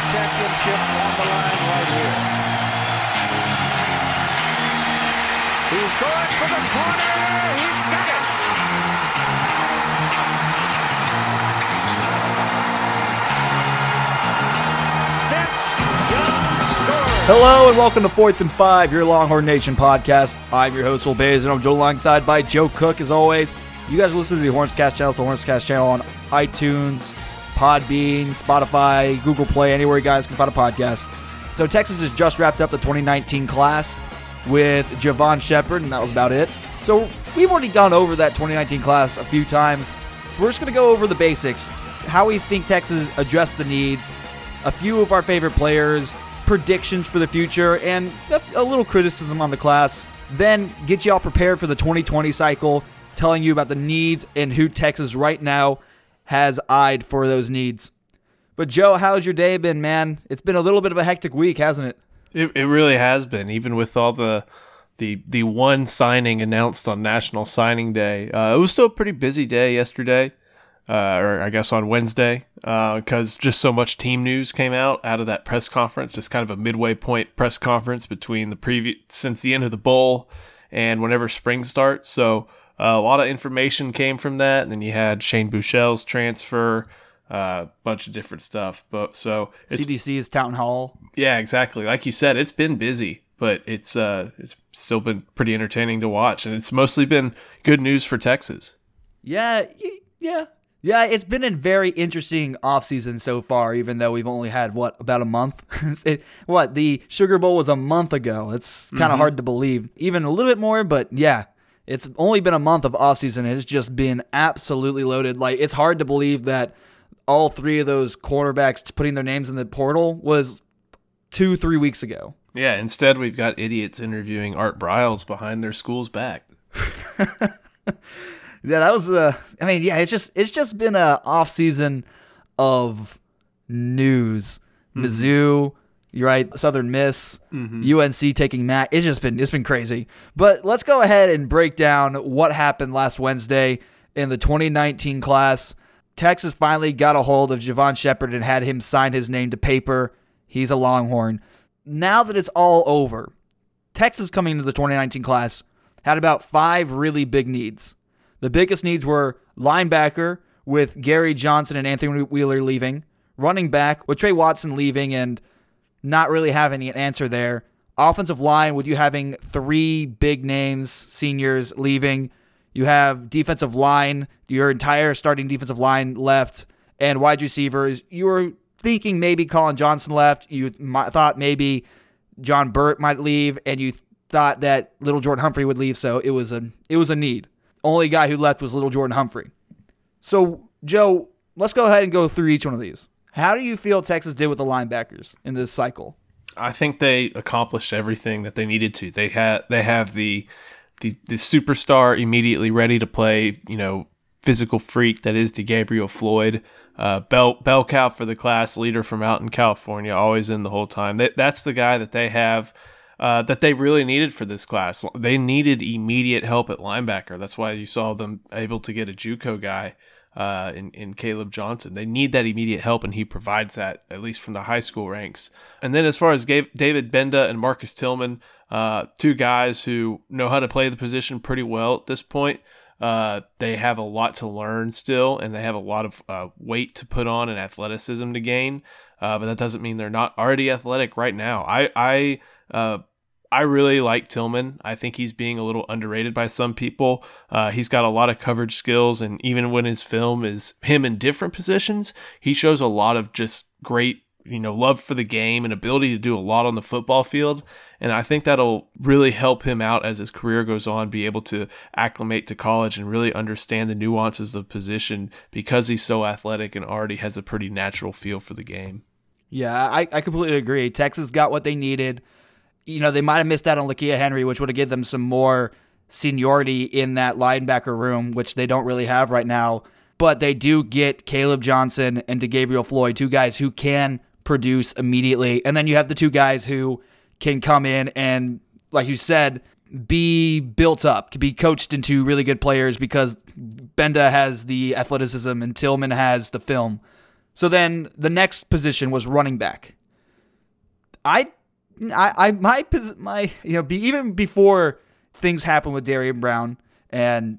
championship on the line right here. He's going for the corner. He's got it. Hello and welcome to 4th and 5, your Longhorn Nation podcast. I'm your host, Will Bays, and I'm joined alongside by Joe Cook, as always. You guys are listening to the Hornscast channel, so the Hornscast channel on iTunes, Podbean, Spotify, Google Play, anywhere you guys can find a podcast. So Texas has just wrapped up the 2019 class with Javon Shepherd, and that was about it. So we've already gone over that 2019 class a few times. So we're just going to go over the basics, how we think Texas addressed the needs, a few of our favorite players, predictions for the future, and a little criticism on the class. Then get you all prepared for the 2020 cycle, telling you about the needs and who Texas right now has eyed for those needs. But Joe, how's your day been, man? It's been a little bit of a hectic week, hasn't it? It really has been, even with all the one signing announced on National Signing Day. It was still a pretty busy day yesterday. Or I guess on Wednesday, because just so much team news came out of that press conference. It's kind of a midway point press conference between since the end of the bowl and whenever spring starts. So a lot of information came from that. And then you had Shane Buechele's transfer, a bunch of different stuff. But so CDC's town hall. Yeah, exactly. Like you said, it's been busy, but it's still been pretty entertaining to watch, and it's mostly been good news for Texas. Yeah. Yeah, it's been a very interesting offseason so far, even though we've only had, about a month? The Sugar Bowl was a month ago. It's kind of hard to believe. Even a little bit more, but yeah, it's only been a month of offseason. It's just been absolutely loaded. Like, it's hard to believe that all three of those quarterbacks putting their names in the portal was 2-3 weeks ago. Yeah, instead we've got idiots interviewing Art Briles behind their school's back. Yeah, that was it's just been a off season of news. Mizzou, you're right, Southern Miss, UNC taking Mac. It's been crazy. But let's go ahead and break down what happened last Wednesday in the 2019 class. Texas finally got a hold of Javon Shepherd and had him sign his name to paper. He's a Longhorn. Now that it's all over, Texas coming into the 2019 class had about 5 really big needs. The biggest needs were linebacker with Gary Johnson and Anthony Wheeler leaving, running back with Trey Watson leaving and not really having an answer there, offensive line with you having 3 big names, seniors leaving, you have defensive line, your entire starting defensive line left, and wide receivers. You were thinking maybe Colin Johnson left, you thought maybe John Burt might leave, and you thought that Little Jordan Humphrey would leave, so it was a need. Only guy who left was Little Jordan Humphrey. So, Joe, let's go ahead and go through each one of these. How do you feel Texas did with the linebackers in this cycle? I think they accomplished everything that they needed to. They have the superstar immediately ready to play, physical freak that is DeGabriel Floyd, bell cow for the class, leader from out in California, always in the whole time. That's the guy that they have. That they really needed for this class. They needed immediate help at linebacker. That's why you saw them able to get a JUCO guy in Caleb Johnson. They need that immediate help, and he provides that, at least from the high school ranks. And then as far as David Benda and Marcus Tillman, 2 guys who know how to play the position pretty well at this point. They have a lot to learn still, and they have a lot of weight to put on and athleticism to gain. But that doesn't mean they're not already athletic right now. I really like Tillman. I think he's being a little underrated by some people. He's got a lot of coverage skills, and even when his film is him in different positions, he shows a lot of just great, love for the game and ability to do a lot on the football field. And I think that'll really help him out as his career goes on, be able to acclimate to college and really understand the nuances of the position because he's so athletic and already has a pretty natural feel for the game. Yeah, I completely agree. Texas got what they needed. They might have missed out on Lakia Henry, which would have given them some more seniority in that linebacker room, which they don't really have right now. But they do get Caleb Johnson and DeGabriel Floyd, 2 guys who can produce immediately. And then you have the 2 guys who can come in and, like you said, be built up, to be coached into really good players because Benda has the athleticism and Tillman has the film. So then the next position was running back. Even before things happen with Darian Brown, and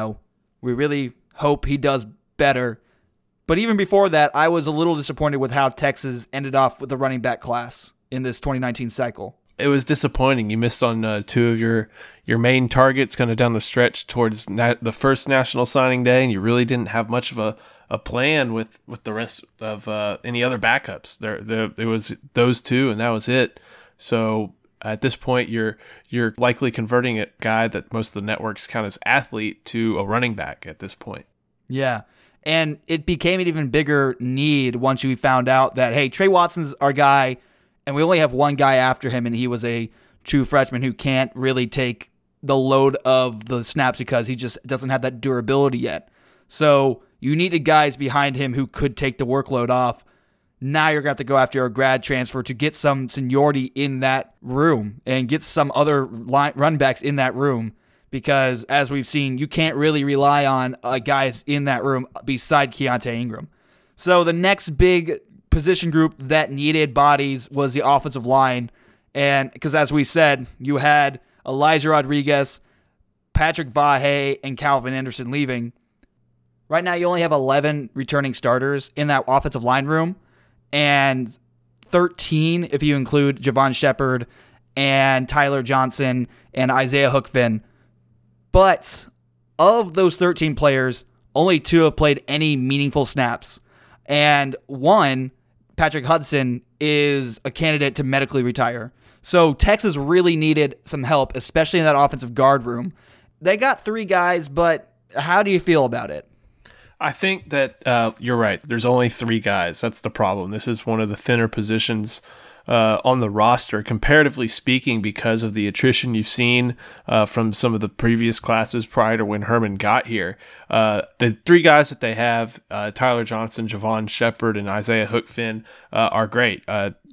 we really hope he does better. But even before that, I was a little disappointed with how Texas ended off with the running back class in this 2019 cycle. It was disappointing. You missed on two of your main targets kind of down the stretch towards the first national signing day, and you really didn't have much of a plan with the rest of any other backups. It was those two, and that was it. So at this point, you're likely converting a guy that most of the networks count as athlete to a running back at this point. Yeah, and it became an even bigger need once we found out that, hey, Trey Watson's our guy, and we only have one guy after him, and he was a true freshman who can't really take the load of the snaps because he just doesn't have that durability yet. So you needed guys behind him who could take the workload off. Now you're going to have to go after a grad transfer to get some seniority in that room and get some other run backs in that room, because as we've seen, you can't really rely on guys in that room beside Keontae Ingram. So the next big position group that needed bodies was the offensive line. And because as we said, you had Elijah Rodriguez, Patrick Vahe, and Calvin Anderson leaving. Right now you only have 11 returning starters in that offensive line room, and 13 if you include Javon Shepard and Tyler Johnson and Isaiah Hookfin. But of those 13 players, only 2 have played any meaningful snaps. And one, Patrick Hudson, is a candidate to medically retire. So Texas really needed some help, especially in that offensive guard room. They got 3 guys, but how do you feel about it? I think that you're right. There's only 3 guys. That's the problem. This is one of the thinner positions on the roster, comparatively speaking, because of the attrition you've seen from some of the previous classes prior to when Herman got here. The 3 guys that they have, Tyler Johnson, Javon Shepard, and Isaiah Hookfin, are great.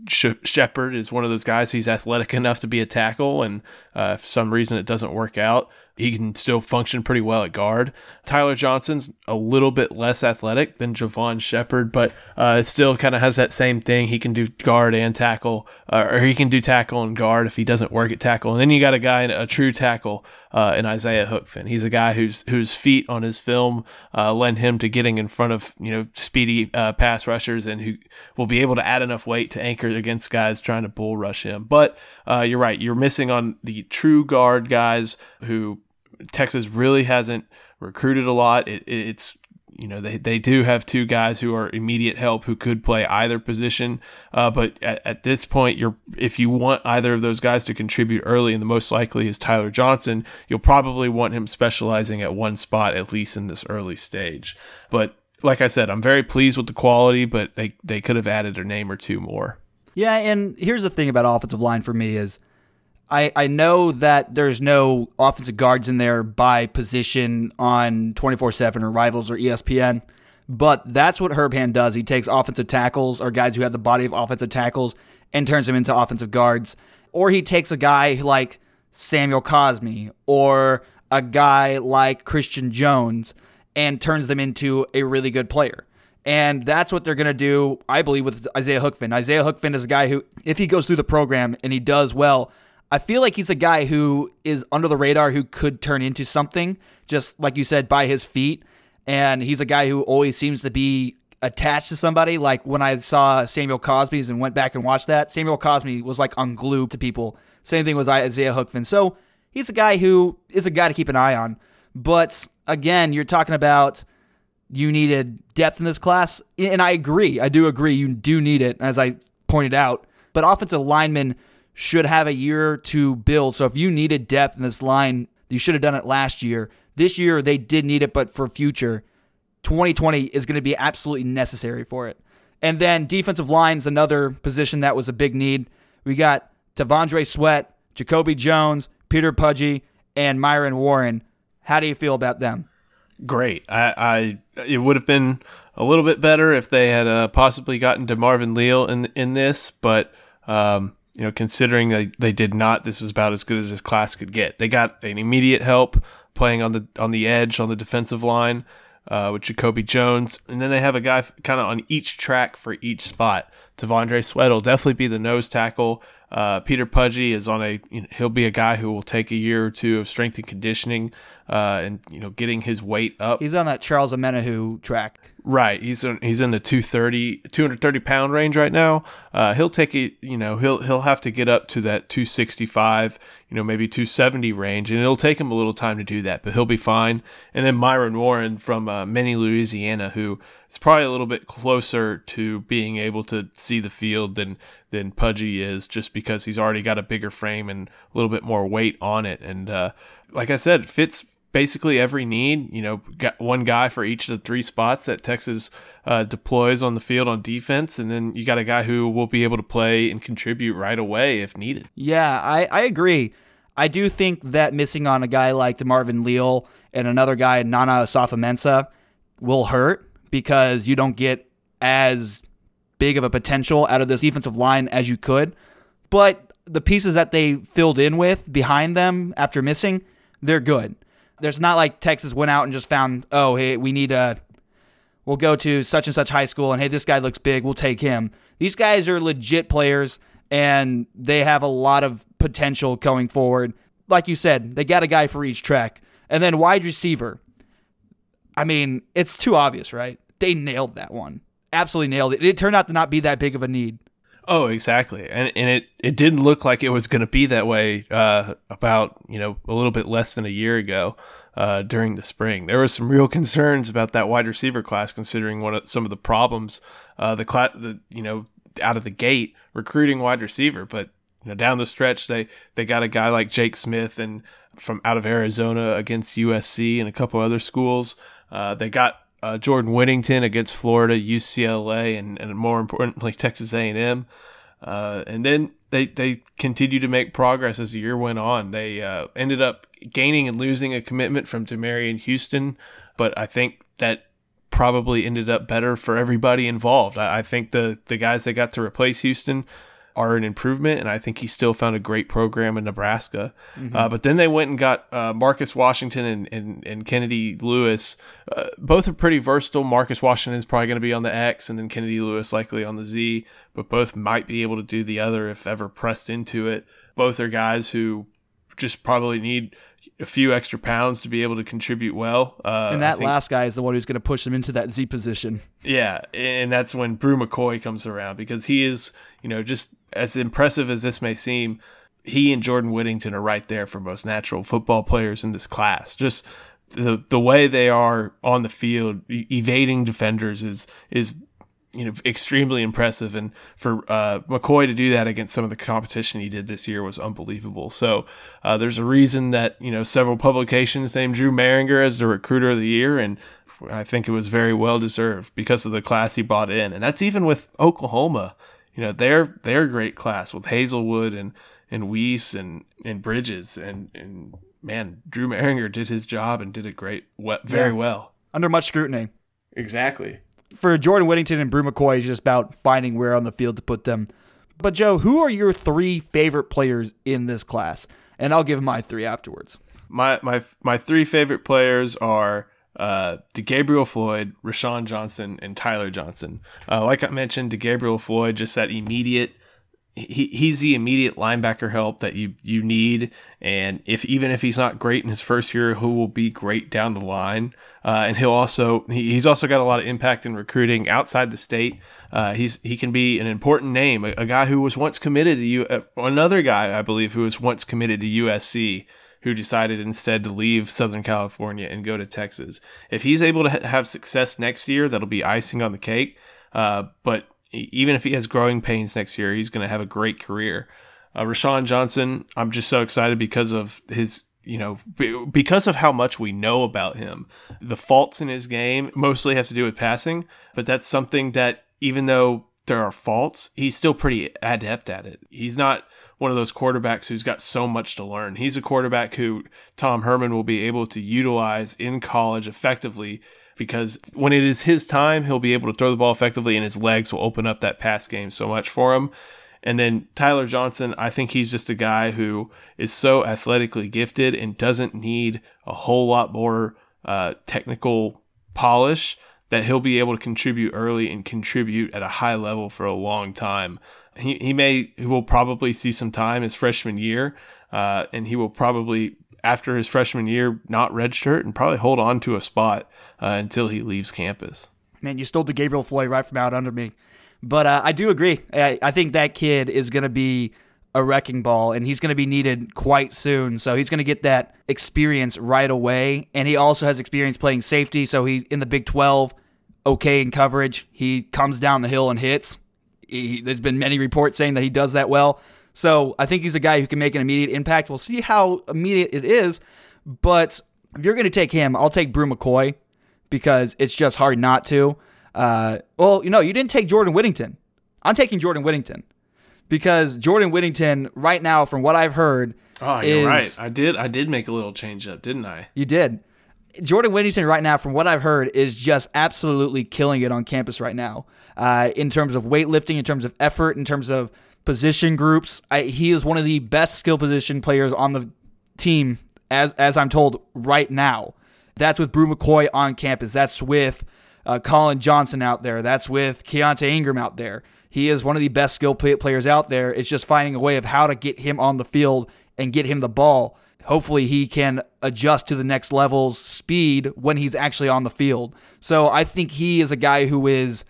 Shepard is one of those guys. He's athletic enough to be a tackle, and if for some reason it doesn't work out, he can still function pretty well at guard. Tyler Johnson's a little bit less athletic than Javon Shepard, but still kind of has that same thing. He can do guard and tackle, or he can do tackle and guard if he doesn't work at tackle. And then you got a true tackle in Isaiah Hookfin. He's a guy whose feet on his film lend him to getting in front of speedy pass rushers, and who will be able to add enough weight to anchor against guys trying to bull rush him. But you're right. You're missing on the true guard guys who Texas really hasn't recruited a lot. It's they do have 2 guys who are immediate help who could play either position. But at this point, if you want either of those guys to contribute early, and the most likely is Tyler Johnson, you'll probably want him specializing at one spot, at least in this early stage. But like I said, I'm very pleased with the quality, but they could have added a name or 2 more. Yeah, and here's the thing about offensive line for me is I know that there's no offensive guards in there by position on 24/7 or Rivals or ESPN, but that's what Herb Hand does. He takes offensive tackles or guys who have the body of offensive tackles and turns them into offensive guards. Or he takes a guy like Samuel Cosme or a guy like Christian Jones and turns them into a really good player. And that's what they're going to do, I believe, with Isaiah Hookfin. Isaiah Hookfin is a guy who, if he goes through the program and he does well, I feel like he's a guy who is under the radar who could turn into something, just like you said, by his feet. And he's a guy who always seems to be attached to somebody. Like when I saw Samuel Cosme's and went back and watched that, Samuel Cosme was like unglued to people. Same thing with Isaiah Hookfin. So he's a guy who is a guy to keep an eye on. But again, you're talking about you needed depth in this class. And I agree. I do agree. You do need it, as I pointed out. But offensive linemen should have a year to build. So if you needed depth in this line, you should have done it last year. This year, they did need it, but for future, 2020 is going to be absolutely necessary for it. And then defensive line is another position that was a big need. We got T'Vondre Sweat, Jacoby Jones, Peter Pudgy, and Myron Warren. How do you feel about them? Great. It would have been a little bit better if they had possibly gotten to Marvin Leal in this, but considering they did not, this is about as good as this class could get. They got an immediate help playing on the edge on the defensive line. with Jacoby Jones. And then they have a guy kind of on each track for each spot. Devondre Sweat will definitely be the nose tackle. Peter Pudgy is he'll be a guy who will take a year or two of strength and conditioning, and getting his weight up. He's on that Charles Omenihu track. Right. He's in the 230 pound range right now. He'll take it, he'll have to get up to that 265, maybe 270 range, and it'll take him a little time to do that, but he'll be fine. And then Myron Warren from Many, Louisiana, who is probably a little bit closer to being able to see the field than Pudgy is, just because he's already got a bigger frame and a little bit more weight on it. And like I said, fits basically every need. Got one guy for each of the three spots that Texas deploys on the field on defense, and then you got a guy who will be able to play and contribute right away if needed. Yeah, I agree. I do think that missing on a guy like DeMarvin Leal and another guy, Nana Osafo-Mensah, will hurt, because you don't get as big of a potential out of this defensive line as you could. But the pieces that they filled in with behind them after missing, they're good. There's not like Texas went out and just found, oh, hey, we'll go to such and such high school, and hey, this guy looks big, we'll take him. These guys are legit players, and they have a lot of potential going forward. Like you said, they got a guy for each track. And then wide receiver. I mean, it's too obvious, right? They nailed that one. Absolutely nailed it. It turned out to not be that big of a need. Oh, exactly. And it didn't look like it was going to be that way about, a little bit less than a year ago during the spring. There were some real concerns about that wide receiver class, considering some of the problems out of the gate recruiting wide receiver. But down the stretch, they got a guy like Jake Smith and from out of Arizona against USC and a couple other schools. They got Jordan Whittington against Florida, UCLA, and more importantly, Texas A&M. And then they continued to make progress as the year went on. They ended up gaining and losing a commitment from Demarion Houston, but I think that probably ended up better for everybody involved. I think the guys that got to replace Houston are an improvement, and I think he still found a great program in Nebraska. Mm-hmm. But then they went and got Marcus Washington and Kennedy Lewis. Both are pretty versatile. Marcus Washington is probably going to be on the X, and then Kennedy Lewis likely on the Z, but both might be able to do the other if ever pressed into it. Both are guys who just probably need a few extra pounds to be able to contribute well. And that last guy is the one who's going to push them into that Z position. Yeah, and that's when Brew McCoy comes around, because he is, just as impressive as this may seem, he and Jordan Whittington are right there for most natural football players in this class. Just the way they are on the field, evading defenders is extremely impressive. And for McCoy to do that against some of the competition he did this year was unbelievable. So there's a reason that, several publications named Drew Maringer as the recruiter of the year, and I think it was very well deserved because of the class he brought in. And that's even with Oklahoma. They're a great class with Hazelwood and Weiss and Bridges, and man, Drew Maringer did his job and did it very well. Under much scrutiny. Exactly. For Jordan Whittington and Brew McCoy, it's just about finding where on the field to put them. But Joe, who are your three favorite players in this class? And I'll give my three afterwards. My three favorite players are DeGabriel Floyd, Rashawn Johnson, and Tyler Johnson. Like I mentioned, DeGabriel Floyd, just that immediate. He's the immediate linebacker help that you need, and even if he's not great in his first year, he will be great down the line. And he's also got a lot of impact in recruiting outside the state. He can be an important name, a guy who was once committed to another guy I believe who was once committed to USC, who decided instead to leave Southern California and go to Texas. If he's able to have success next year, that'll be icing on the cake. But even if he has growing pains next year, he's going to have a great career. Rashawn Johnson, I'm just so excited because of his, because of how much we know about him. The faults in his game mostly have to do with passing, but that's something that even though there are faults, he's still pretty adept at it. He's not one of those quarterbacks who's got so much to learn. He's a quarterback who Tom Herman will be able to utilize in college effectively, because when it is his time, he'll be able to throw the ball effectively, and his legs will open up that pass game so much for him. And then Tyler Johnson, I think he's just a guy who is so athletically gifted and doesn't need a whole lot more technical polish that he'll be able to contribute early and contribute at a high level for a long time. He will probably see some time his freshman year, and he will probably, after his freshman year, not redshirt and probably hold on to a spot until he leaves campus. Man, you stole DeGabriel Floyd right from out under me. But I do agree. I think that kid is going to be a wrecking ball, and he's going to be needed quite soon. So he's going to get that experience right away. And he also has experience playing safety, so he's in the Big 12, okay in coverage. He comes down the hill and hits. There's been many reports saying that he does that well. So I think he's a guy who can make an immediate impact. We'll see how immediate it is. But if you're going to take him, I'll take Brew McCoy because it's just hard not to. You didn't take Jordan Whittington. I'm taking Jordan Whittington because Jordan Whittington right now, from what I've heard, you're right. I did make a little change up, didn't I? You did. Jordan Whittington right now, from what I've heard, is just absolutely killing it on campus right now. In terms of weightlifting, in terms of effort, in terms of position groups, he is one of the best skill position players on the team, as I'm told right now. That's with Brew McCoy on campus. That's with Colin Johnson out there. That's with Keontae Ingram out there. He is one of the best skill players out there. It's just finding a way of how to get him on the field and get him the ball. Hopefully he can adjust to the next level's speed when he's actually on the field. So I think he is a guy who is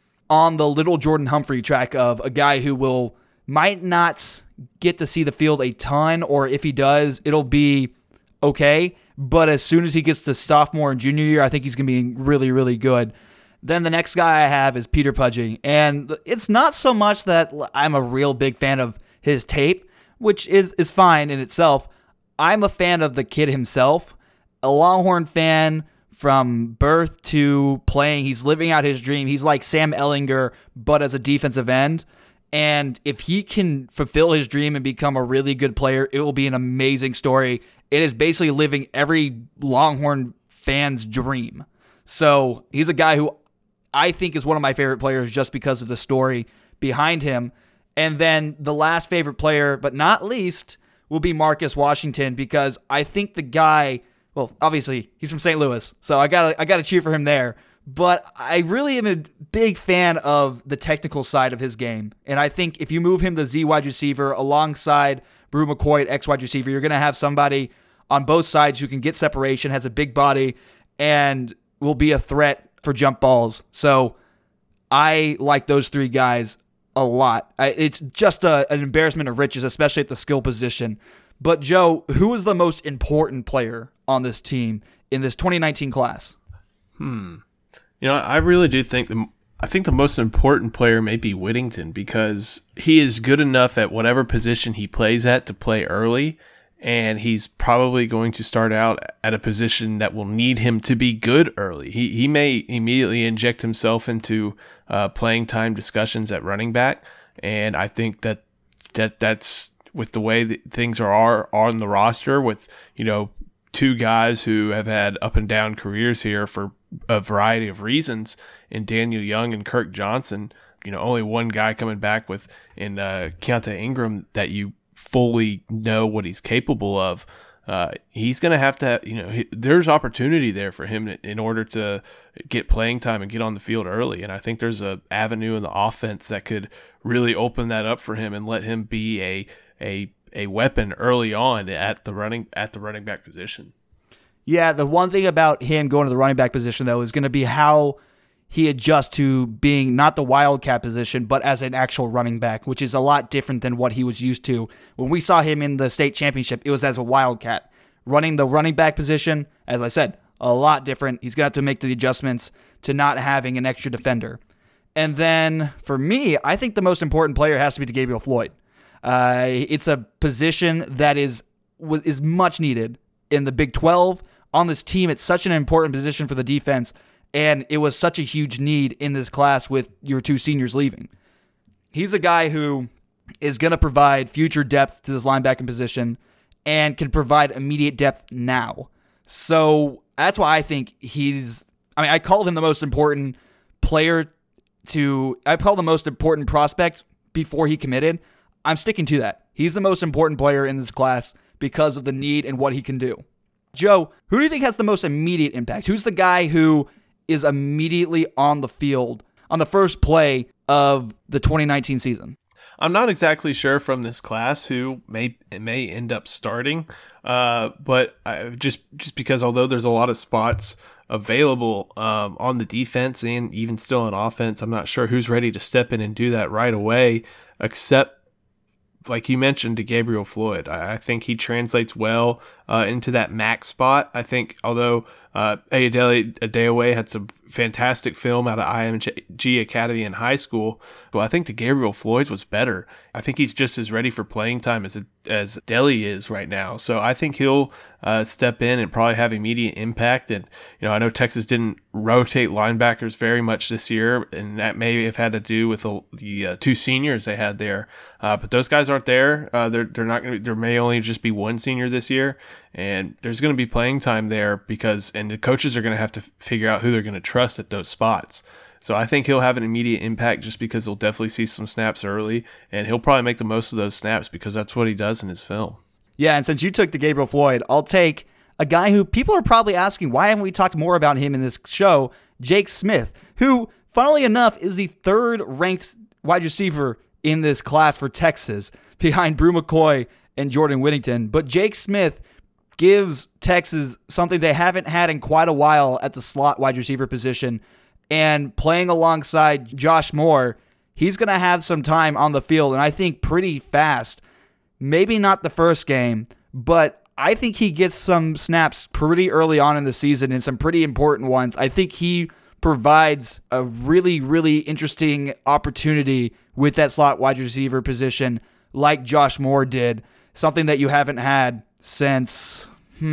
on the little Jordan Humphrey track of a guy who might not get to see the field a ton, or if he does, it'll be okay. But as soon as he gets to sophomore and junior year, I think he's going to be really, really good. Then the next guy I have is Peter Pudgy. And it's not so much that I'm a real big fan of his tape, which is fine in itself. I'm a fan of the kid himself, a Longhorn fan from birth to playing. He's living out his dream. He's like Sam Ehlinger, but as a defensive end. And if he can fulfill his dream and become a really good player, it will be an amazing story. It is basically living every Longhorn fan's dream. So he's a guy who I think is one of my favorite players just because of the story behind him. And then the last favorite player, but not least, will be Marcus Washington, because I think the guy, well, obviously he's from St. Louis, so I gotta cheer for him there. But I really am a big fan of the technical side of his game. And I think if you move him to Z wide receiver alongside Brew McCoy at X wide receiver, you're going to have somebody on both sides who can get separation, has a big body, and will be a threat for jump balls. So I like those three guys a lot. It's just an embarrassment of riches, especially at the skill position. But Joe, who is the most important player on this team in this 2019 class? I really do think the most important player may be Whittington, because he is good enough at whatever position he plays at to play early, and he's probably going to start out at a position that will need him to be good early. He may immediately inject himself into playing time discussions at running back, and I think that's with the way that things are on the roster, with two guys who have had up and down careers here for a variety of reasons, in Daniel Young and Kirk Johnson. Only one guy coming back in Keontae Ingram that you fully know what he's capable of. He's going to have to, there's opportunity there for him in order to get playing time and get on the field early. And I think there's an avenue in the offense that could really open that up for him and let him be a weapon early on at the running back position. Yeah, the one thing about him going to the running back position, though, is going to be how he adjusts to being not the wildcat position, but as an actual running back, which is a lot different than what he was used to. When we saw him in the state championship, it was as a wildcat. Running the running back position, as I said, a lot different. He's going to have to make the adjustments to not having an extra defender. And then, for me, I think the most important player has to be Gabriel Floyd. It's a position that is much needed in the Big 12. On this team, it's such an important position for the defense, and it was such a huge need in this class with your two seniors leaving. He's a guy who is going to provide future depth to this linebacking position and can provide immediate depth now. So that's why I think I called him the most important prospect before he committed. I'm sticking to that. He's the most important player in this class because of the need and what he can do. Joe, who do you think has the most immediate impact? Who's the guy who is immediately on the field on the first play of the 2019 season? I'm not exactly sure from this class who may end up starting, but just because although there's a lot of spots available on the defense and even still on offense, I'm not sure who's ready to step in and do that right away, except, like you mentioned, to Gabriel Floyd. I think he translates well into that max spot. I think although Ayodele Adeoye had some fantastic film out of IMG Academy in high school, but I think the Gabriel Floyd was better. I think he's just as ready for playing time as Deli is right now. So I think he'll step in and probably have immediate impact. And I know Texas didn't rotate linebackers very much this year, and that may have had to do with the two seniors they had there. But those guys aren't there. They're not going to. There may only just be one senior this year, and there's going to be playing time there and the coaches are going to have to figure out who they're going to trust at those spots. So I think he'll have an immediate impact just because he'll definitely see some snaps early, and he'll probably make the most of those snaps because that's what he does in his film. Yeah, and since you took the Gabriel Floyd, I'll take a guy who people are probably asking, why haven't we talked more about him in this show, Jake Smith, who, funnily enough, is the third-ranked wide receiver in this class for Texas, behind Brew McCoy and Jordan Whittington. But Jake Smith gives Texas something they haven't had in quite a while at the slot wide receiver position. And playing alongside Josh Moore, he's going to have some time on the field, and I think pretty fast. Maybe not the first game, but I think he gets some snaps pretty early on in the season and some pretty important ones. I think he provides a really, really interesting opportunity with that slot wide receiver position like Josh Moore did, something that you haven't had since,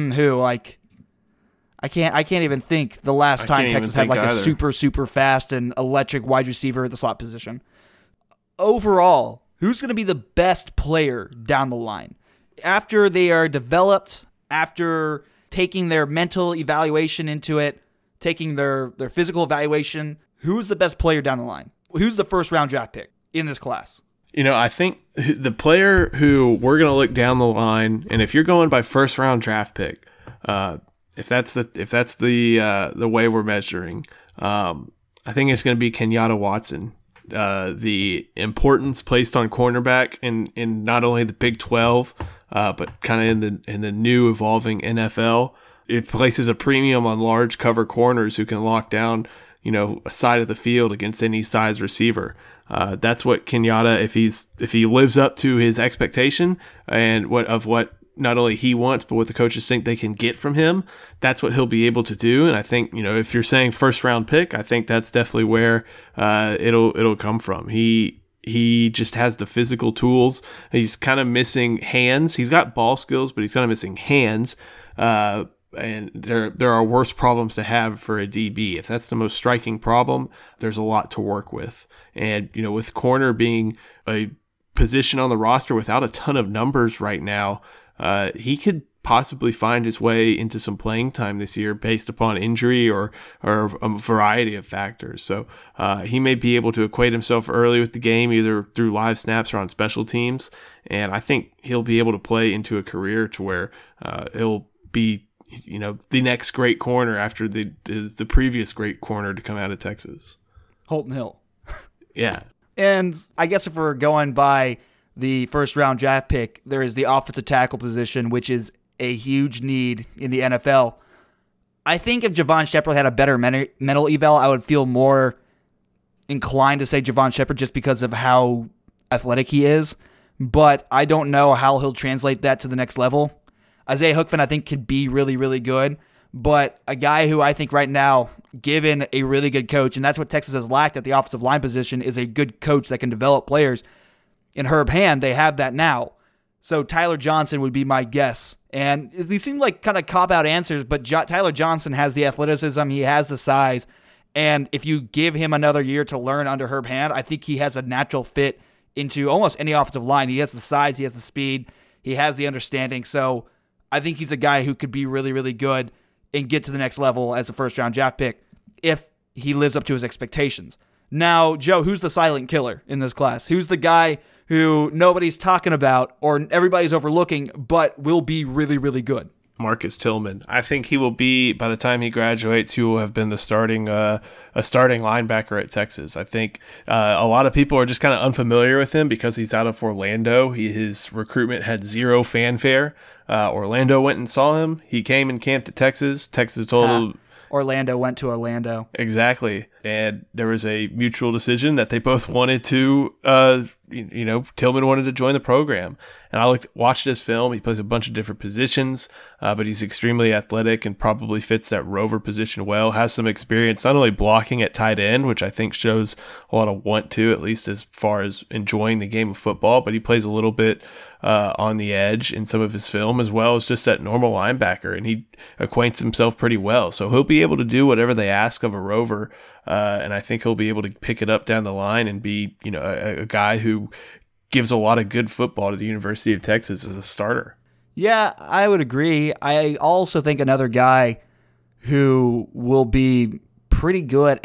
I can't even think the last time Texas had like a super fast and electric wide receiver at the slot position. Overall, who's going to be the best player down the line? After they are developed, after taking their mental evaluation into it, taking their physical evaluation, who's the best player down the line? Who's the first round draft pick in this class? I think the player who we're going to look down the line, and if you're going by first round draft pick, if that's the way we're measuring, I think it's going to be Kenyatta Watson. The importance placed on cornerback in not only the Big 12, but kind of in the new evolving NFL, it places a premium on large cover corners who can lock down a side of the field against any size receiver. That's what Kenyatta, if he lives up to his expectation and what not only he wants, but what the coaches think they can get from him, that's what he'll be able to do. And I think, if you're saying first round pick, I think that's definitely where it'll come from. He just has the physical tools. He's kind of missing hands. He's got ball skills, but he's kind of missing hands. And there are worse problems to have for a DB. If that's the most striking problem, there's a lot to work with. And, with corner being a position on the roster without a ton of numbers right now, he could possibly find his way into some playing time this year based upon injury or a variety of factors. So he may be able to equate himself early with the game, either through live snaps or on special teams. And I think he'll be able to play into a career to where he'll be, the next great corner after the previous great corner to come out of Texas. Holton Hill. Yeah. And I guess if we're going by the first round draft pick, there is the offensive tackle position, which is a huge need in the NFL. I think if Javon Shepard had a better mental eval, I would feel more inclined to say Javon Shepard just because of how athletic he is. But I don't know how he'll translate that to the next level. Isaiah Hookfin, I think, could be really, really good. But a guy who I think right now, given a really good coach, and that's what Texas has lacked at the offensive line position, is a good coach that can develop players. In Herb Hand, they have that now. So Tyler Johnson would be my guess. And these seem like kind of cop-out answers, but Tyler Johnson has the athleticism, he has the size, and if you give him another year to learn under Herb Hand, I think he has a natural fit into almost any offensive line. He has the size, he has the speed, he has the understanding. So I think he's a guy who could be really, really good and get to the next level as a first-round draft pick if he lives up to his expectations. Now, Joe, who's the silent killer in this class? Who's the guy who nobody's talking about or everybody's overlooking but will be really, really good? Marcus Tillman. I think he will be, by the time he graduates, he will have been the starting linebacker at Texas. I think a lot of people are just kind of unfamiliar with him because he's out of Orlando. His recruitment had zero fanfare. Orlando went and saw him. He came and camped at Texas. Texas told him. Orlando went to Orlando. Exactly. And there was a mutual decision that they both wanted to, Tillman wanted to join the program. And I watched his film. He plays a bunch of different positions, but he's extremely athletic and probably fits that rover position well. Has some experience not only blocking at tight end, which I think shows a lot of want to, at least as far as enjoying the game of football, but he plays a little bit on the edge in some of his film, as well as just that normal linebacker, and he acquaints himself pretty well. So he'll be able to do whatever they ask of a rover, and I think he'll be able to pick it up down the line and be, a guy who gives a lot of good football to the University of Texas as a starter. Yeah, I would agree. I also think another guy who will be pretty good.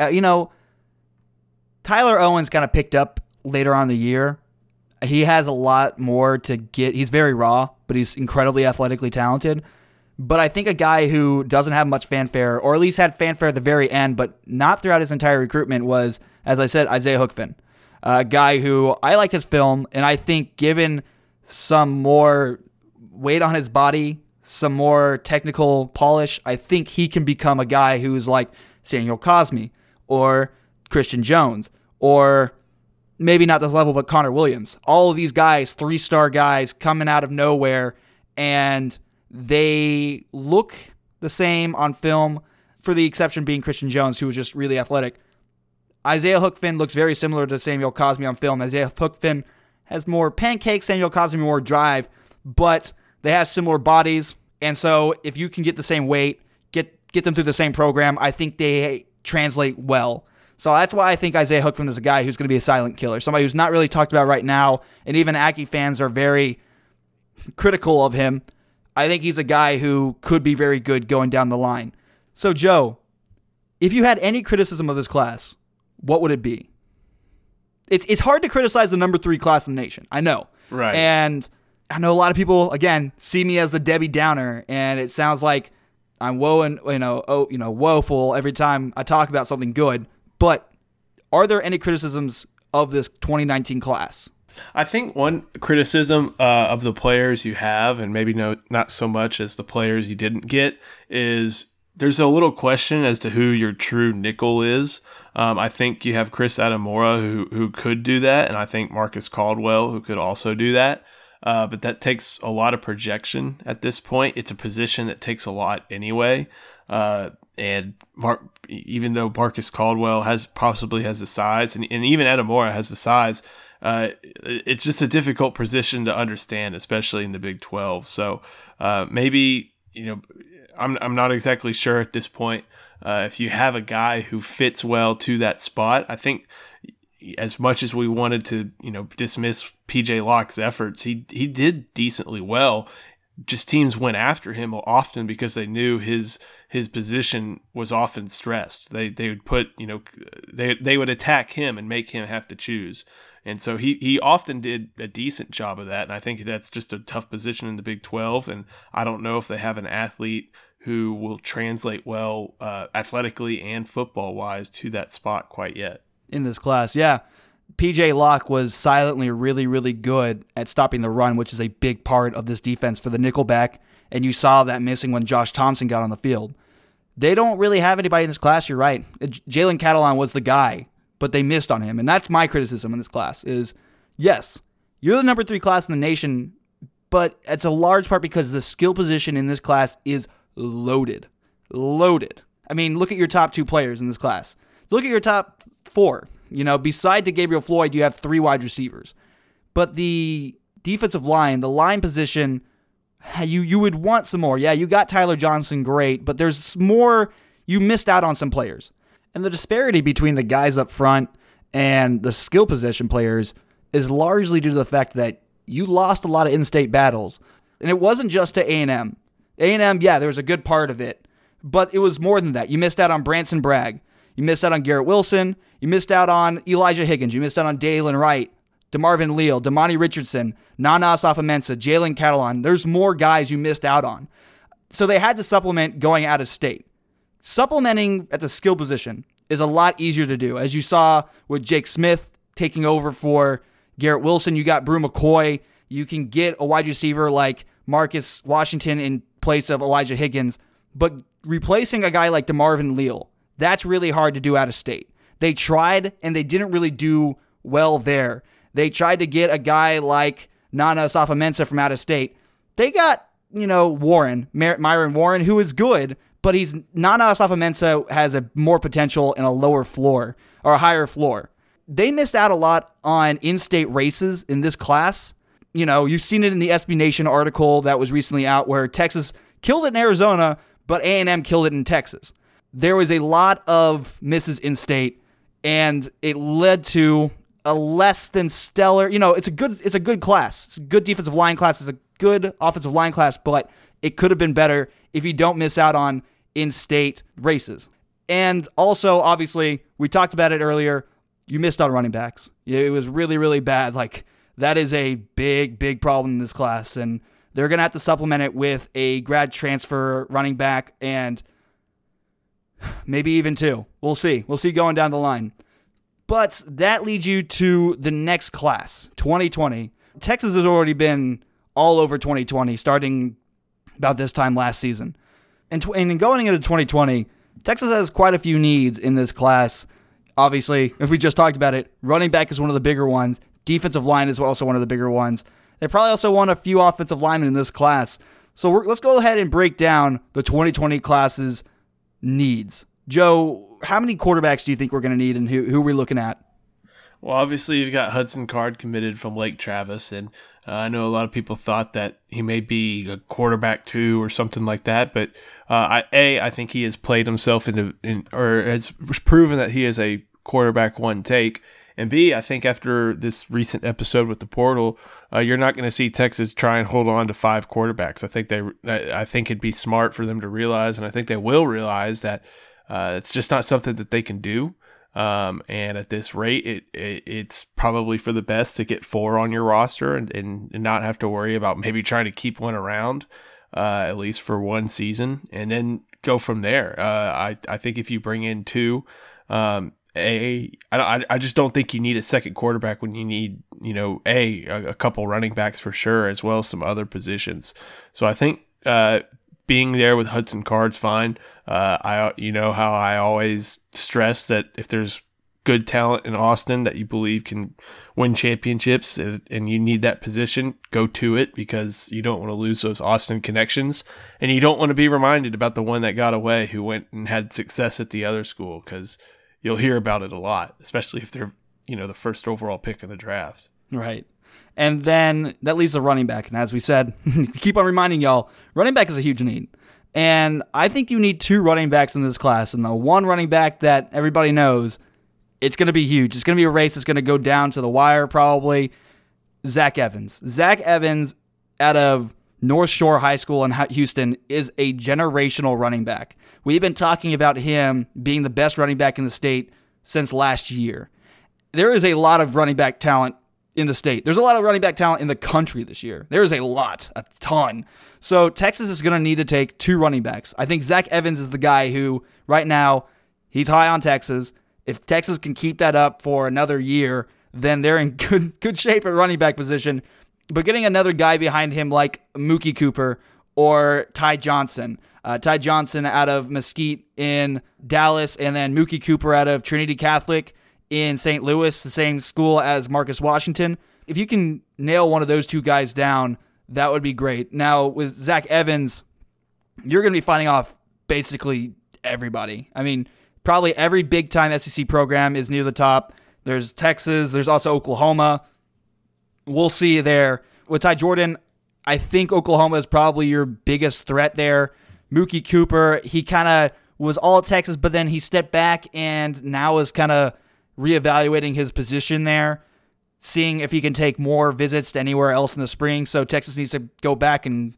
Tyler Owens kind of picked up later on in the year. He has a lot more to get. He's very raw, but he's incredibly athletically talented. But I think a guy who doesn't have much fanfare, or at least had fanfare at the very end, but not throughout his entire recruitment, was, as I said, Isaiah Hookfin. A guy who I liked his film, and I think given some more weight on his body, some more technical polish, I think he can become a guy who's like Samuel Cosme or Christian Jones, or maybe not this level, but Connor Williams. All of these guys, 3-star guys coming out of nowhere, and they look the same on film, for the exception being Christian Jones, who was just really athletic. Isaiah Hookfin looks very similar to Samuel Cosme on film. Isaiah Hookfin has more pancakes, Samuel Cosme more drive, but they have similar bodies, and so if you can get the same weight, get them through the same program, I think they translate well. So that's why I think Isaiah Hookfin is a guy who's going to be a silent killer, somebody who's not really talked about right now, and even Aggie fans are very critical of him. I think he's a guy who could be very good going down the line. So, Joe, if you had any criticism of this class, what would it be? It's hard to criticize the number 3 class in the nation. I know. Right. And I know a lot of people, again, see me as the Debbie Downer, and it sounds like I'm woeful every time I talk about something good. But are there any criticisms of this 2019 class? I think one criticism of the players you have, and maybe not so much as the players you didn't get, is there's a little question as to who your true nickel is. I think you have Chris Adamora who could do that, and I think Marcus Caldwell who could also do that. But that takes a lot of projection at this point. It's a position that takes a lot anyway. And even though Marcus Caldwell possibly has the size, and even Adamora has the size, it's just a difficult position to understand, especially in the Big 12. So maybe, I'm not exactly sure at this point if you have a guy who fits well to that spot. I think as much as we wanted to, dismiss PJ Locke's efforts, he did decently well. Just teams went after him often because they knew his position was often stressed. They would put, they would attack him and make him have to choose. And so he often did a decent job of that. And I think that's just a tough position in the Big 12. And I don't know if they have an athlete who will translate well athletically and football-wise to that spot quite yet. In this class, yeah. PJ Locke was silently really, really good at stopping the run, which is a big part of this defense for the nickelback, and you saw that missing when Josh Thompson got on the field. They don't really have anybody in this class, you're right. Jalen Catalon was the guy, but they missed on him, and that's my criticism in this class is, yes, you're the number 3 class in the nation, but it's a large part because the skill position in this class is loaded. Loaded. I mean, look at your top 2 players in this class. Look at your top 4. Beside Gabriel Floyd, you have 3 wide receivers. But the defensive line, the line position, you would want some more. Yeah, you got Tyler Johnson, great, but there's more. You missed out on some players. And the disparity between the guys up front and the skill position players is largely due to the fact that you lost a lot of in-state battles. And it wasn't just to A&M. A&M, yeah, there was a good part of it, but it was more than that. You missed out on Branson Bragg. You missed out on Garrett Wilson. You missed out on Elijah Higgins. You missed out on Dalen Wright, DeMarvin Leal, Damani Richardson, Nana Asafa-Mensah, Jalen Catalon. There's more guys you missed out on. So they had to supplement going out of state. Supplementing at the skill position is a lot easier to do. As you saw with Jake Smith taking over for Garrett Wilson, you got Brew McCoy. You can get a wide receiver like Marcus Washington in place of Elijah Higgins. But replacing a guy like DeMarvin Leal, that's really hard to do out of state. They tried, and they didn't really do well there. They tried to get a guy like Nana Osafo-Mensah from out of state. They got, Myron Warren, who is good, but Nana Osafo-Mensah has a more potential and a lower floor, or a higher floor. They missed out a lot on in-state races in this class. You've seen it in the SB Nation article that was recently out where Texas killed it in Arizona, but A&M killed it in Texas. There was a lot of misses in-state, and it led to a less than stellar. It's a good class. It's a good defensive line class. It's a good offensive line class, but it could have been better if you don't miss out on in-state races. And also, obviously, we talked about it earlier. You missed on running backs. It was really, really bad. That is a big, big problem in this class, and they're going to have to supplement it with a grad transfer running back and maybe even two. We'll see. We'll see going down the line. But that leads you to the next class, 2020. Texas has already been all over 2020, starting about this time last season. And going into 2020, Texas has quite a few needs in this class. Obviously, if we just talked about it, running back is one of the bigger ones. Defensive line is also one of the bigger ones. They probably also want a few offensive linemen in this class. So let's go ahead and break down the 2020 class's needs. Joe, how many quarterbacks do you think we're going to need, and who are we looking at? Well, obviously, you've got Hudson Card committed from Lake Travis, and I know a lot of people thought that he may be a quarterback 2 or something like that, but I think he has played himself or has proven that he is a quarterback 1 take. And B, I think after this recent episode with the portal, you're not going to see Texas try and hold on to 5 quarterbacks. I think it'd be smart for them to realize, and I think they will realize that it's just not something that they can do. And at this rate, it's probably for the best to get 4 on your roster and not have to worry about maybe trying to keep one around, at least for 1 season, and then go from there. I think if you bring in 2, I just don't think you need a second quarterback when you need, a couple running backs for sure, as well as some other positions. So I think being there with Hudson Card's fine. How I always stress that if there's good talent in Austin that you believe can win championships and you need that position, go to it, because you don't want to lose those Austin connections, and you don't want to be reminded about the one that got away who went and had success at the other school, because you'll hear about it a lot, especially if they're, the first overall pick in the draft. Right. And then that leaves the running back. And as we said, keep on reminding y'all, running back is a huge need. And I think you need 2 running backs in this class. And the one running back that everybody knows, it's going to be huge. It's going to be a race that's going to go down to the wire probably. Zach Evans. Zach Evans out of North Shore High School in Houston is a generational running back. We've been talking about him being the best running back in the state since last year. There is a lot of running back talent in the state. There's a lot of running back talent in the country this year. There is a ton. So Texas is going to need to take 2 running backs. I think Zach Evans is the guy who, right now, he's high on Texas. If Texas can keep that up for another year, then they're in good shape at running back position. But getting another guy behind him like Mookie Cooper or Ty Johnson. Ty Johnson out of Mesquite in Dallas, and then Mookie Cooper out of Trinity Catholic in St. Louis, the same school as Marcus Washington. If you can nail one of those 2 guys down, that would be great. Now, with Zach Evans, you're going to be fighting off basically everybody. I mean, probably every big-time SEC program is near the top. There's Texas. There's also Oklahoma. We'll see there. With Ty Jordan, I think Oklahoma is probably your biggest threat there. Mookie Cooper, he kind of was all at Texas, but then he stepped back and now is kind of reevaluating his position there, seeing if he can take more visits to anywhere else in the spring. So Texas needs to go back and,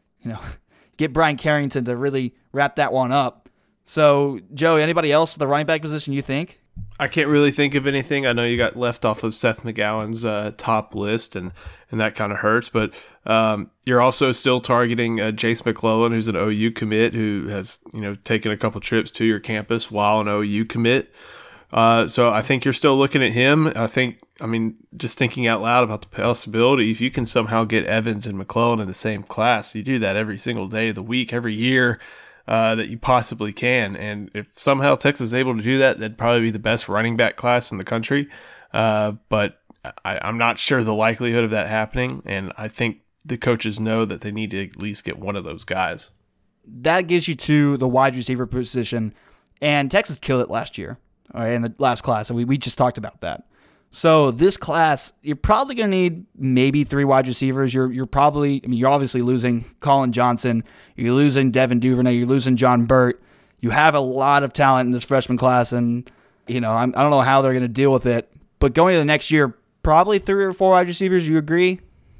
get Brian Carrington to really wrap that one up. So, Joe, anybody else at the running back position you think? I can't really think of anything. I know you got left off of Seth McGowan's top list, and that kind of hurts. But you're also still targeting Jace McClellan, who's an OU commit, who has taken a couple trips to your campus while an OU commit. So I think you're still looking at him. Just thinking out loud about the possibility, if you can somehow get Evans and McClellan in the same class, you do that every single day of the week, every year that you possibly can. And if somehow Texas is able to do that, that'd probably be the best running back class in the country. But I'm not sure the likelihood of that happening. And I think the coaches know that they need to at least get one of those guys. That gives you to the wide receiver position. And Texas killed it last year. All right, in the last class, and we just talked about that. So this class, you're probably going to need maybe 3 wide receivers. You're obviously losing Colin Johnson. You're losing Devin Duvernay. You're losing John Burt. You have a lot of talent in this freshman class, and I don't know how they're going to deal with it. But going to the next year, probably 3 or 4 wide receivers. You agree?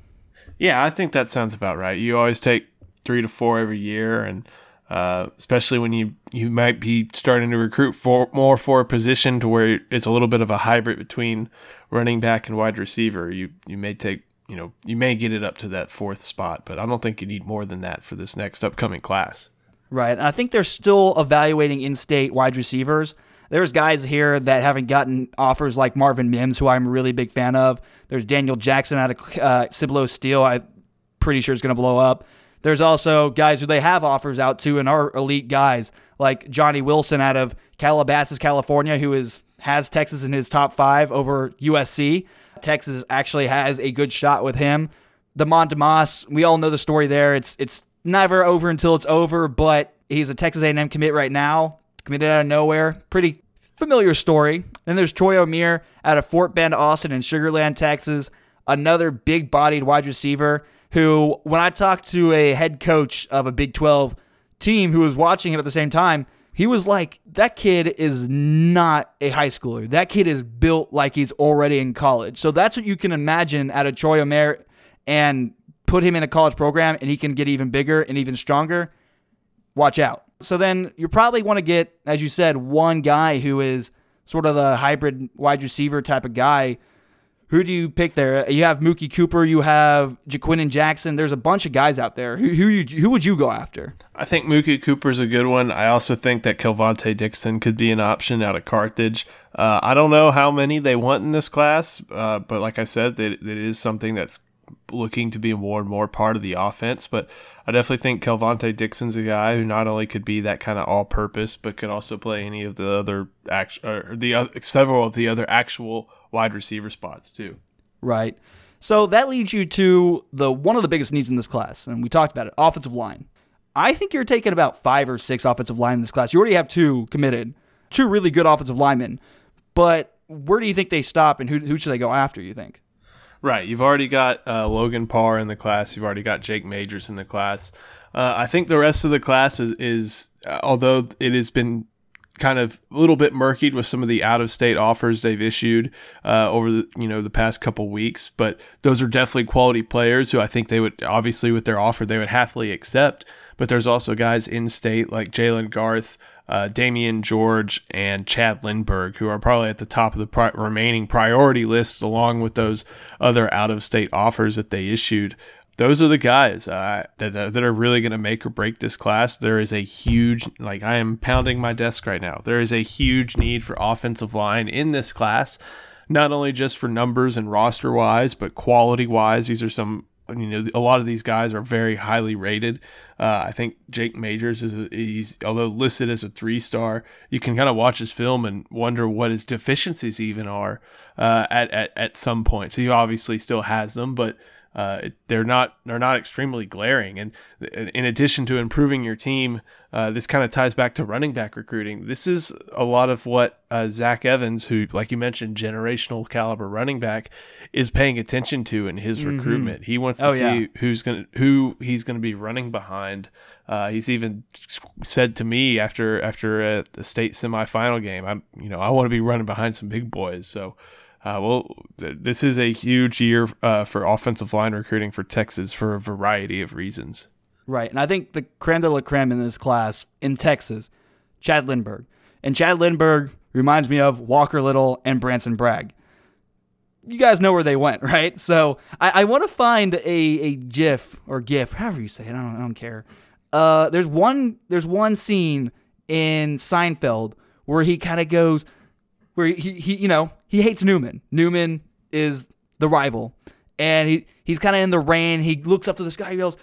Yeah, I think that sounds about right. You always take 3 to 4 every year, and especially when you might be starting to recruit more for a position to where it's a little bit of a hybrid between running back and wide receiver. You may take, you may get it up to that 4th spot, but I don't think you need more than that for this next upcoming class. Right. And I think they're still evaluating in-state wide receivers. There's guys here that haven't gotten offers like Marvin Mims, who I'm a really big fan of. There's Daniel Jackson out of Cibolo Steel. I'm pretty sure is going to blow up. There's also guys who they have offers out to and are elite guys, like Johnny Wilson out of Calabasas, California, who has Texas in his top 5 over USC. Texas actually has a good shot with him. Damon DeMoss, we all know the story there. It's never over until it's over, but he's a Texas A&M commit right now, committed out of nowhere. Pretty familiar story. Then there's Troy O'Meara out of Fort Bend, Austin, and Sugar Land, Texas, another big-bodied wide receiver who, when I talked to a head coach of a Big 12 team who was watching him at the same time, he was like, that kid is not a high schooler. That kid is built like he's already in college. So that's what you can imagine out of Troy O'Meara, and put him in a college program and he can get even bigger and even stronger. Watch out. So then you probably want to get, as you said, one guy who is sort of the hybrid wide receiver type of guy. Who do you pick there? You have Mookie Cooper. You have Jaquinnon Jackson. There's a bunch of guys out there. Who would you go after? I think Mookie Cooper's a good one. I also think that Kelvontae Dixon could be an option out of Carthage. I don't know how many they want in this class, but like I said, it is something that's looking to be more and more part of the offense. But I definitely think Kelvontae Dixon's a guy who not only could be that kind of all-purpose, but could also play any of the other several of the other actual wide receiver spots too. Right. So that leads you to one of the biggest needs in this class, and we talked about it, offensive line. I think you're taking about 5 or 6 offensive line in this class. You already have 2 committed, 2 really good offensive linemen. But where do you think they stop, and who should they go after, you think? Right. You've already got Logan Parr in the class. You've already got Jake Majors in the class. I think the rest of the class is although it has been kind of a little bit murkied with some of the out-of-state offers they've issued over the past couple weeks, but those are definitely quality players who I think they would, obviously with their offer, they would happily accept. But there's also guys in-state like Jalen Garth, Damian George, and Chad Lindbergh, who are probably at the top of the remaining priority list along with those other out-of-state offers that they issued. Those are the guys that are really going to make or break this class. There is a huge, I am pounding my desk right now, there is a huge need for offensive line in this class, not only just for numbers and roster-wise, but quality-wise. These are some, a lot of these guys are very highly rated. I think Jake Majors he's although listed as a 3-star, you can kind of watch his film and wonder what his deficiencies even are at some point. So he obviously still has them, but they're not extremely glaring. And in addition to improving your team, this kind of ties back to running back recruiting. This is a lot of what Zach Evans, who, like you mentioned, generational caliber running back, is paying attention to in his recruitment. He wants to see who he's going to be running behind. He's even said to me after the state semifinal game, I want to be running behind some big boys. So. This is a huge year for offensive line recruiting for Texas for a variety of reasons. Right, and I think the creme de la creme in this class in Texas, Chad Lindbergh. And Chad Lindbergh, reminds me of Walker Little and Branson Bragg. You guys know where they went, right? So I want to find a GIF or GIF, however you say it. I don't care. There's one scene in Seinfeld where he kind of goes, where he hates Newman. Newman is the rival, and he's kind of in the rain. He looks up to the sky, he yells,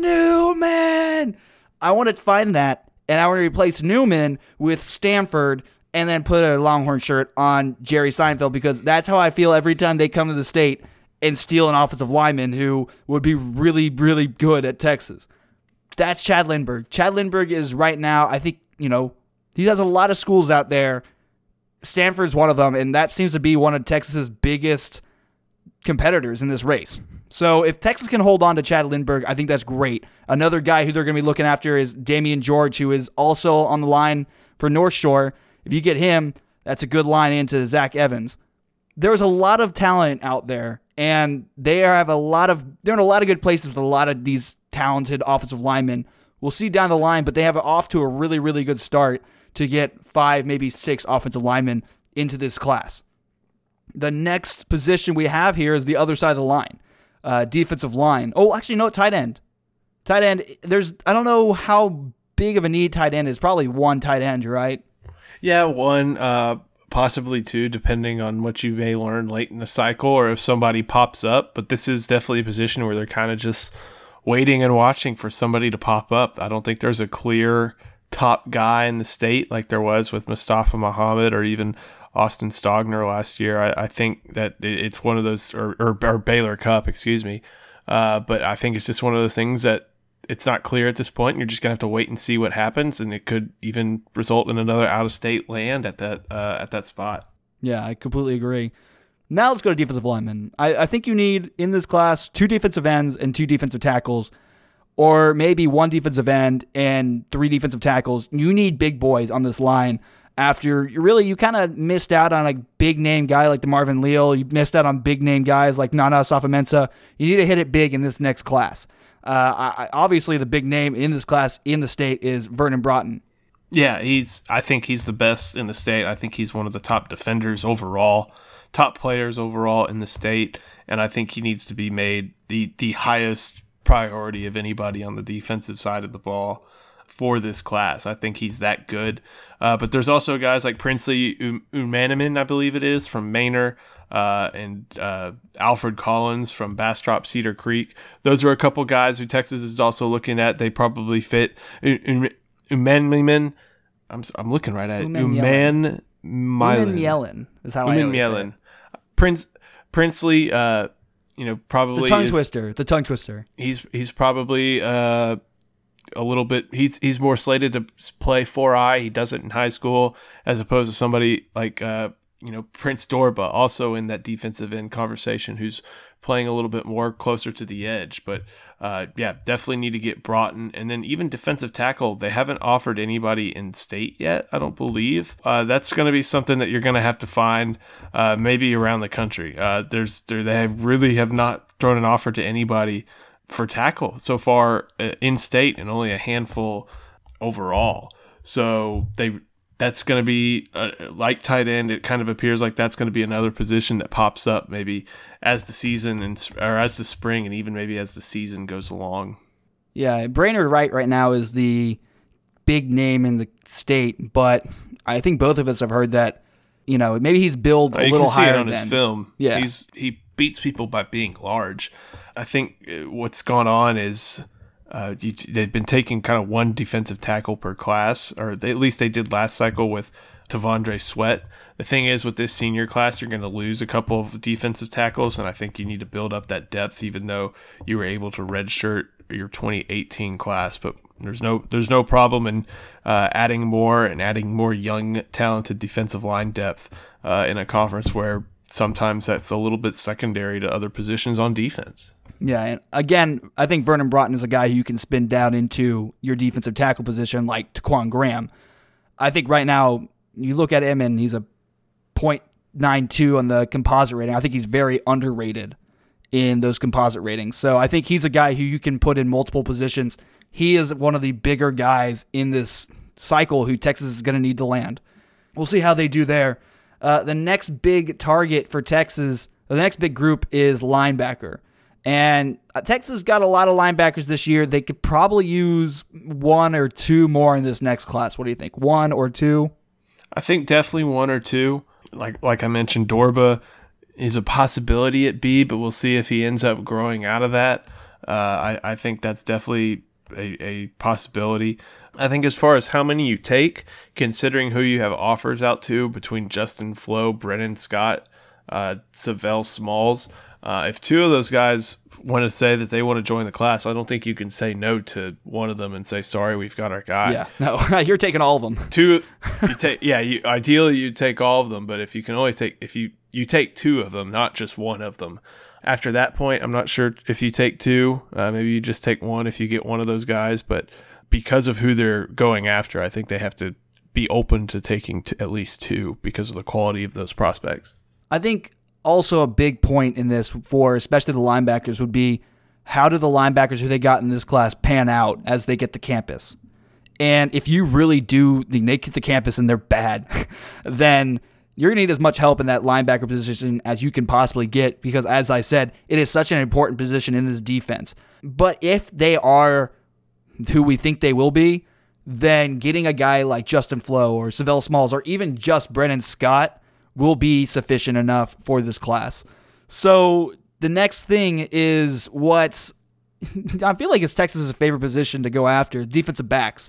"Newman!" I want to find that, and I want to replace Newman with Stanford, and then put a Longhorn shirt on Jerry Seinfeld, because that's how I feel every time they come to the state and steal an offensive lineman who would be really, really good at Texas. That's Chad Lindbergh. Chad Lindbergh is right now, I think, he has a lot of schools out there. Stanford's one of them, and that seems to be one of Texas's biggest competitors in this race. So if Texas can hold on to Chad Lindbergh, I think that's great. Another guy who they're going to be looking after is Damian George, who is also on the line for North Shore. If you get him, that's a good line into Zach Evans. There's a lot of talent out there, and they're in a lot of good places with a lot of these talented offensive linemen. We'll see down the line, but they have it off to a really, really good start to get 5, maybe 6 offensive linemen into this class. The next position we have here is the other side of the line, defensive line. Oh, actually, no, tight end. Tight end, I don't know how big of a need tight end is. Probably one tight end, right? Yeah, one, possibly two, depending on what you may learn late in the cycle or if somebody pops up. But this is definitely a position where they're kind of just waiting and watching for somebody to pop up. I don't think there's a clear top guy in the state like there was with Mustafa Muhammad or even Austin Stogner last year. I think that it's one of those, or Baylor Cup, excuse me. But I think it's just one of those things that it's not clear at this point. And you're just going to have to wait and see what happens. And it could even result in another out-of-state land at that spot. Yeah, I completely agree. Now let's go to defensive linemen. I think you need, in this class, 2 defensive ends and 2 defensive tackles, or maybe 1 defensive end and 3 defensive tackles. You need big boys on this line after you kind of missed out on a big-name guy like DeMarvin Leal. You missed out on big-name guys like Nana Safamensa. You need to hit it big in this next class. Obviously, the big name in this class in the state is Vernon Broughton. Yeah, I think he's the best in the state. I think he's one of the top defenders overall, top players overall in the state, and I think he needs to be made the highest priority of anybody on the defensive side of the ball for this class. I think he's that good. But there's also guys like Princely Umanaman, I believe it is, from Manor, and Alfred Collins from Bastrop Cedar Creek. Those are a couple guys who Texas is also looking at. They probably fit. Umanaman, I'm looking right at it. Uman Yellen is how I always say it. Princely, probably the tongue twister. He's probably a little bit. He's more slated to play 4I. He does it in high school, as opposed to somebody like Prince Dorba, also in that defensive end conversation, who's playing a little bit more closer to the edge. But definitely need to get Broughton. And then even defensive tackle, they haven't offered anybody in state yet, I don't believe. That's going to be something that you're going to have to find maybe around the country. They really have not thrown an offer to anybody for tackle so far in state, and only a handful overall. So that's going to be like tight end. It kind of appears like that's going to be another position that pops up maybe as the season or as the spring, and even maybe as the season goes along. Yeah, Brainerd Wright right now is the big name in the state, but I think both of us have heard that maybe he's billed a little higher than. You can see it on his film. Yeah, he beats people by being large. I think what's gone on is they've been taking kind of 1 defensive tackle per class, or at least they did last cycle with Tavondre Sweat. The thing is, with this senior class, you're going to lose a couple of defensive tackles, and I think you need to build up that depth, even though you were able to redshirt your 2018 class. But there's no problem in adding more young, talented defensive line depth in a conference where sometimes that's a little bit secondary to other positions on defense. Yeah, and again, I think Vernon Broughton is a guy who you can spin down into your defensive tackle position like Taquan Graham. I think right now, you look at him and he's a .92 on the composite rating. I think he's very underrated in those composite ratings. So I think he's a guy who you can put in multiple positions. He is one of the bigger guys in this cycle who Texas is going to need to land. we'll see how they do there. The next big target for Texas, the next big group is linebacker. And Texas got a lot of linebackers this year. They could probably use 1 or 2 more in this next class. What do you think? 1 or 2? I think definitely 1 or 2. Like I mentioned, Dorba is a possibility at B, but we'll see if he ends up growing out of that. I think that's definitely a possibility. I think as far as how many you take, considering who you have offers out to between Justin Flo, Brennan Scott, Savell Smalls, if 2 of those guys want to say that they want to join the class, I don't think you can say no to one of them and say, sorry, we've got our guy. Yeah, no, you're taking all of them. 2, you take, ideally you take all of them, but if you can only take, if you take 2 of them, not just one of them. After that point, I'm not sure if you take 2, maybe you just take 1 if you get one of those guys, but because of who they're going after, I think they have to be open to taking at least 2 because of the quality of those prospects. I think also a big point in this for especially the linebackers would be how do the linebackers who they got in this class pan out as they get to campus? And if you really do, they get the campus and they're bad, then you're going to need as much help in that linebacker position as you can possibly get because, as I said, it is such an important position in this defense. But if they are who we think they will be, then getting a guy like Justin Flo or Savell Smalls or even just Brennan Scott will be sufficient enough for this class. So the next thing is what I feel like it's Texas's favorite position to go after, defensive backs.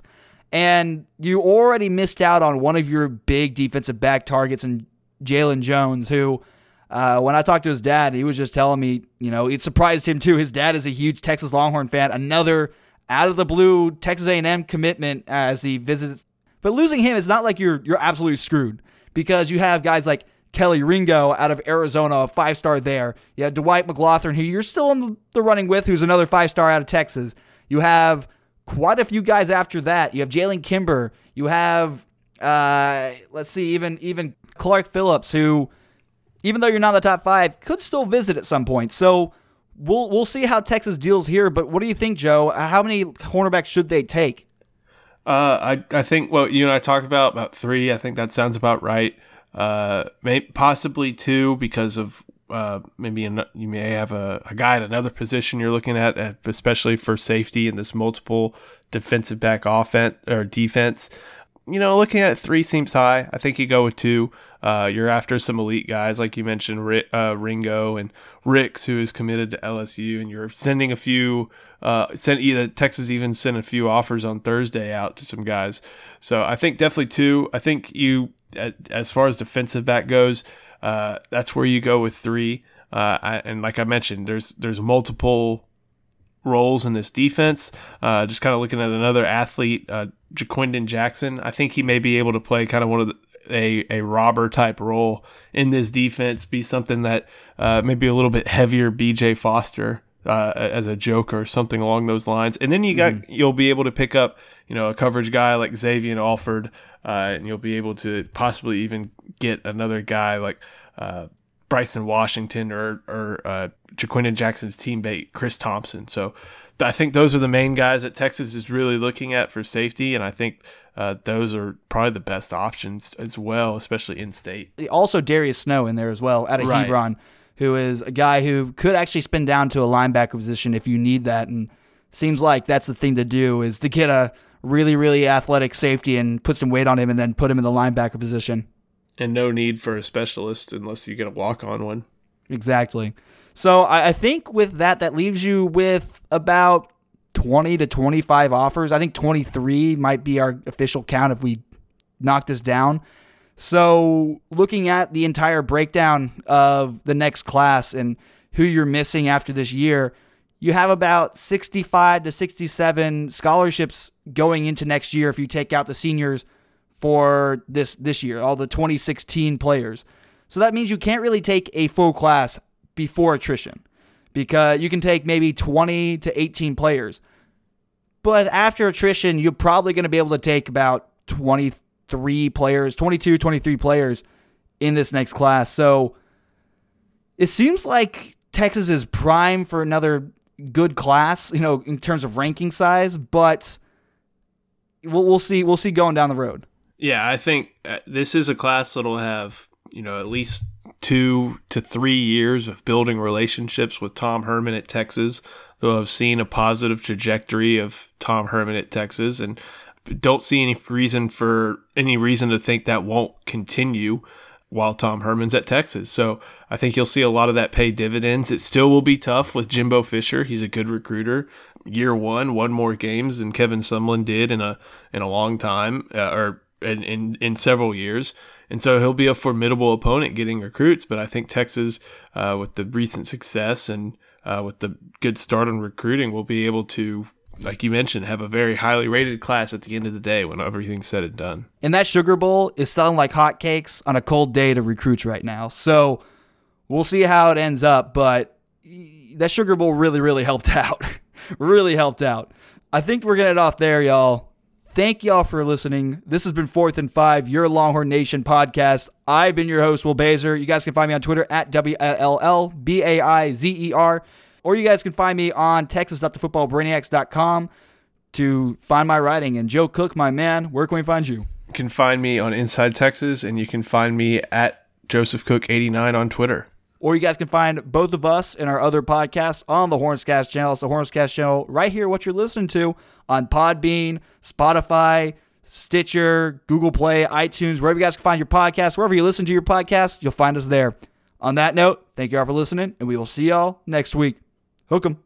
And you already missed out on one of your big defensive back targets in Jalen Jones, who when I talked to his dad, he was just telling me, it surprised him too. His dad is a huge Texas Longhorn fan, another out of the blue Texas A&M commitment as he visits. But losing him is not like you're absolutely screwed, because you have guys like Kelly Ringo out of Arizona, a 5-star there. You have Dwight McLaughlin, who you're still in the running with, who's another 5-star out of Texas. You have quite a few guys after that. You have Jalen Kimber. You have, even Clark Phillips, who, even though you're not in the top 5, could still visit at some point. So we'll see how Texas deals here. But what do you think, Joe? How many cornerbacks should they take? I think what you and I talked about 3. I think that sounds about right. Possibly 2 because of maybe you may have a guy at another position you're looking at, especially for safety in this multiple defensive back offense or defense. Looking at 3 seems high. I think you go with 2. You're after some elite guys, like you mentioned, Ringo and Ricks, who is committed to LSU, and you're sending a few. Texas even sent a few offers on Thursday out to some guys. So I think definitely 2. I think as far as defensive back goes, that's where you go with 3. And like I mentioned, there's multiple roles in this defense. Just kind of looking at another athlete, Jaquindon Jackson. I think he may be able to play kind of one of a robber type role in this defense, be something that maybe a little bit heavier BJ Foster as a joker or something along those lines. And then you'll be able to pick up, a coverage guy like Xavier Alford, and you'll be able to possibly even get another guy like Bryson Washington or Jaquindon Jackson's teammate Chris Thompson. So I think those are the main guys that Texas is really looking at for safety, and I think those are probably the best options as well, especially in state. Also, Darius Snow in there as well out of Hebron, who is a guy who could actually spin down to a linebacker position if you need that, and seems like that's the thing to do, is to get a really, really athletic safety and put some weight on him and then put him in the linebacker position. And no need for a specialist unless you get a walk-on one. Exactly. So I think with that leaves you with about 20 to 25 offers. I think 23 might be our official count if we knock this down. So looking at the entire breakdown of the next class and who you're missing after this year, you have about 65 to 67 scholarships going into next year if you take out the seniors for this year, all the 2016 players. So that means you can't really take a full class before attrition, because you can take maybe 20 to 18 players. But after attrition, you're probably going to be able to take about 23 players, 22, 23 players in this next class. So it seems like Texas is prime for another good class, in terms of ranking size, but we'll see going down the road. Yeah, I think this is a class that'll have, at least 2 to 3 years of building relationships with Tom Herman at Texas. They'll have seen a positive trajectory of Tom Herman at Texas, and don't see any reason to think that won't continue while Tom Herman's at Texas. So I think you'll see a lot of that pay dividends. It still will be tough with Jimbo Fisher. He's a good recruiter. Year one, won more games than Kevin Sumlin did in a long time, or in several years. And so he'll be a formidable opponent getting recruits. But I think Texas, with the recent success and with the good start on recruiting, will be able to, like you mentioned, have a very highly rated class at the end of the day when everything's said and done. And that Sugar Bowl is selling like hotcakes on a cold day to recruits right now. So we'll see how it ends up. But that Sugar Bowl really, really helped out. Really helped out. I think we're getting it off there, y'all. Thank y'all for listening. This has been 4th and 5, your Longhorn Nation podcast. I've been your host, Will Bazer. You guys can find me on Twitter at WLLBAIZER. Or you guys can find me on Texas.thefootballbrainiacs.com to find my writing. And Joe Cook, my man, where can we find you? You can find me on Inside Texas, and you can find me at JosephCook89 on Twitter. Or you guys can find both of us and our other podcasts on the Hornscast channel. It's the Hornscast channel right here, what you're listening to on Podbean, Spotify, Stitcher, Google Play, iTunes, wherever you guys can find your podcast. Wherever you listen to your podcast, you'll find us there. On that note, thank you all for listening, and we will see y'all next week. Hook 'em.